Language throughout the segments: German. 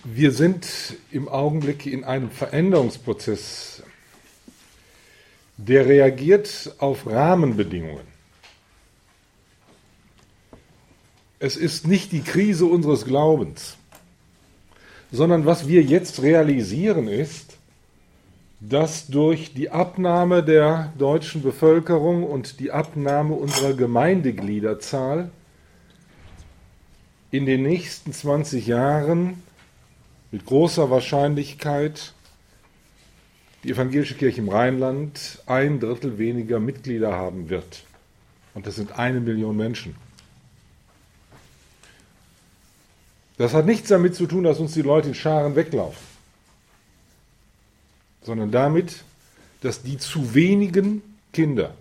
Wir sind im Augenblick in einem Veränderungsprozess, der reagiert auf Rahmenbedingungen. Es ist nicht die Krise unseres Glaubens, sondern was wir jetzt realisieren ist, dass durch die Abnahme der deutschen Bevölkerung und die Abnahme unserer Gemeindegliederzahl in den nächsten 20 Jahren mit großer Wahrscheinlichkeit die evangelische Kirche im Rheinland 1/3 weniger Mitglieder haben wird. Und das sind 1 Million Menschen. Das hat nichts damit zu tun, dass uns die Leute in Scharen weglaufen, sondern damit, dass die zu wenigen Kinder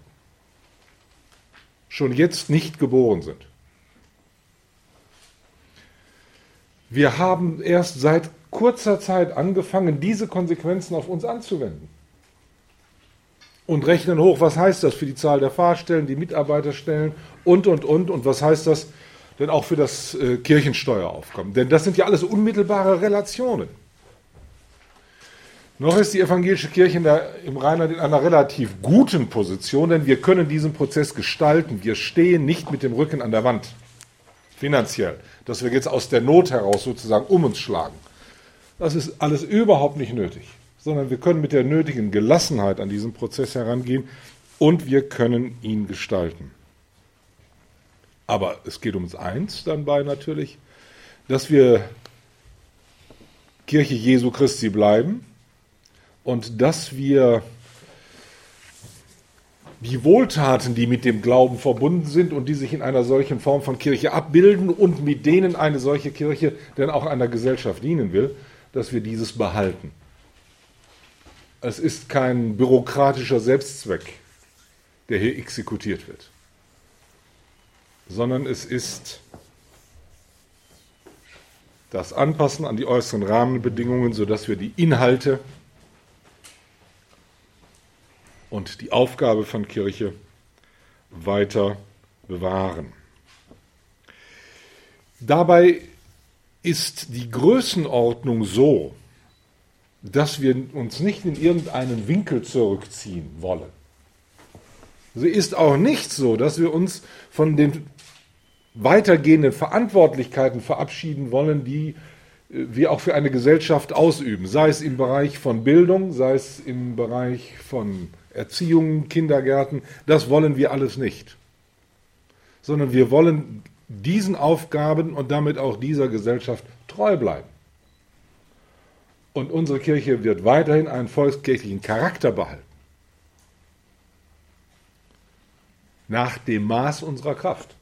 schon jetzt nicht geboren sind. Wir haben erst seit kurzer Zeit angefangen, diese Konsequenzen auf uns anzuwenden. Und rechnen hoch, was heißt das für die Zahl der Fahrstellen, die Mitarbeiterstellen und was heißt das denn auch für das Kirchensteueraufkommen? Denn das sind ja alles unmittelbare Relationen. Noch ist die evangelische Kirche im Rheinland in einer relativ guten Position, denn wir können diesen Prozess gestalten. Wir stehen nicht mit dem Rücken an der Wand, finanziell, dass wir jetzt aus der Not heraus sozusagen um uns schlagen. Das ist alles überhaupt nicht nötig, sondern wir können mit der nötigen Gelassenheit an diesen Prozess herangehen und wir können ihn gestalten. Aber es geht uns eins dabei natürlich, dass wir Kirche Jesu Christi bleiben und dass wir die Wohltaten, die mit dem Glauben verbunden sind und die sich in einer solchen Form von Kirche abbilden und mit denen eine solche Kirche denn auch einer Gesellschaft dienen will, dass wir dieses behalten. Es ist kein bürokratischer Selbstzweck, der hier exekutiert wird, sondern es ist das Anpassen an die äußeren Rahmenbedingungen, sodass wir die Inhalte und die Aufgabe von Kirche weiter bewahren. Dabei ist die Größenordnung so, dass wir uns nicht in irgendeinen Winkel zurückziehen wollen. Sie ist auch nicht so, dass wir uns von den weitergehenden Verantwortlichkeiten verabschieden wollen, die wir auch für eine Gesellschaft ausüben, sei es im Bereich von Bildung, sei es im Bereich von Erziehung, Kindergärten, das wollen wir alles nicht. Sondern wir wollen diesen Aufgaben und damit auch dieser Gesellschaft treu bleiben. Und unsere Kirche wird weiterhin einen volkskirchlichen Charakter behalten. Nach dem Maß unserer Kraft.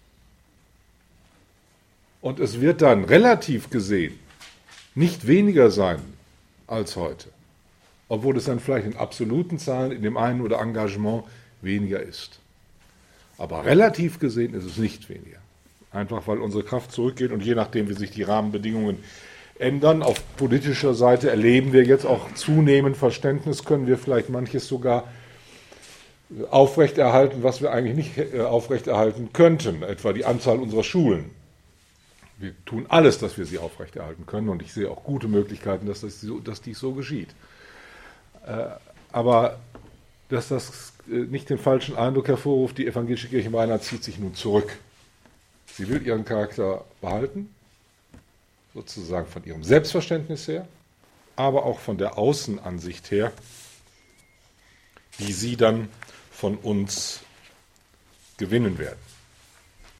Und es wird dann relativ gesehen nicht weniger sein als heute. Obwohl es dann vielleicht in absoluten Zahlen in dem einen oder Engagement weniger ist. Aber relativ gesehen ist es nicht weniger. Einfach weil unsere Kraft zurückgeht und je nachdem, wie sich die Rahmenbedingungen ändern, auf politischer Seite erleben wir jetzt auch zunehmend Verständnis, können wir vielleicht manches sogar aufrechterhalten, was wir eigentlich nicht aufrechterhalten könnten, etwa die Anzahl unserer Schulen. Wir tun alles, dass wir sie aufrechterhalten können und ich sehe auch gute Möglichkeiten, dass dies so geschieht. Aber dass das nicht den falschen Eindruck hervorruft, die evangelische Kirche im Rheinland zieht sich nun zurück. Sie will ihren Charakter behalten, sozusagen von ihrem Selbstverständnis her, aber auch von der Außenansicht her, die sie dann von uns gewinnen werden.